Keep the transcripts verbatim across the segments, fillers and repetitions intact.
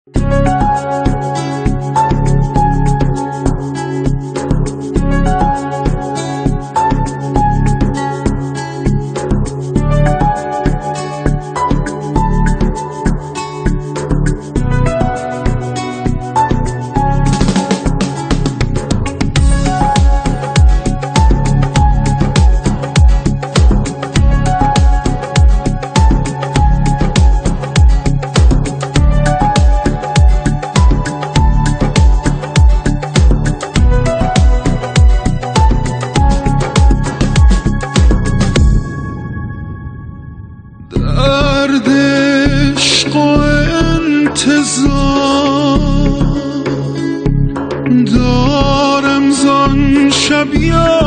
درد عشق و انتظار دارم زان شب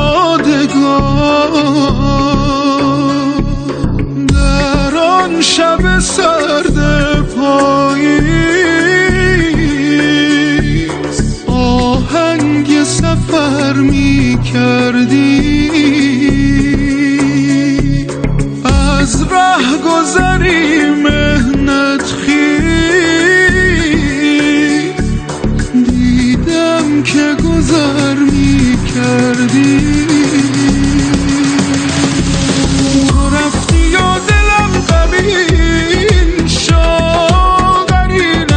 یادگار، در آن شب سرد پاییز آهنگ سفر می کردی، از ره گذری مهنت خیز دیدم که گذر می کردی. تو رفتی و دلم غمین شد، قرین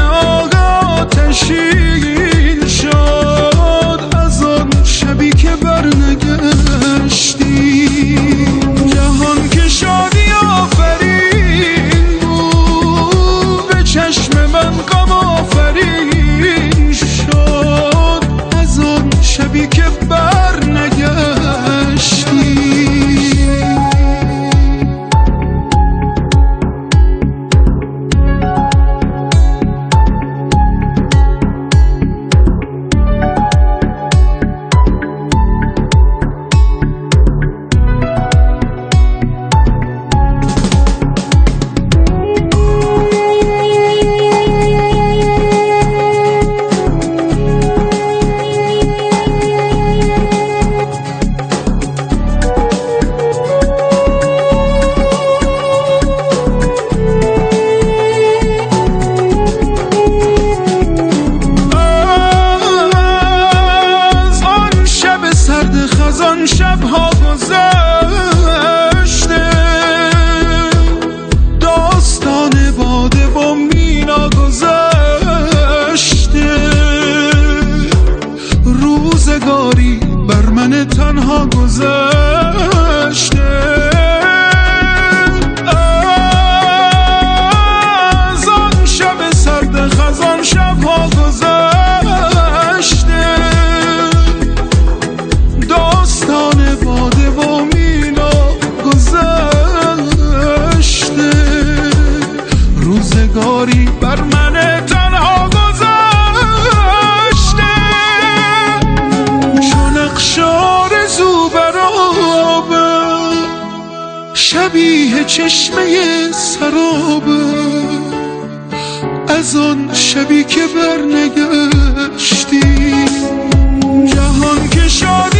آتشین شد از آن شبی که برنگشتی. جهان که شادی آفرین بود، به چشم من غم آفرین شد از آن شبی که برنگشتی. از آن شبها گذشته، داستان باده و مینا گذشته، روزگاری بر من تنها گذشته. از آن شب سرد خزان شبها گذشته، داستان باده و مینا گذشته، روزگاری بر من تنها گذشته. چون اقشار زوبرابه، شبیه چشمه سرابه از آن شبی که برنگشتی. جهان که شادی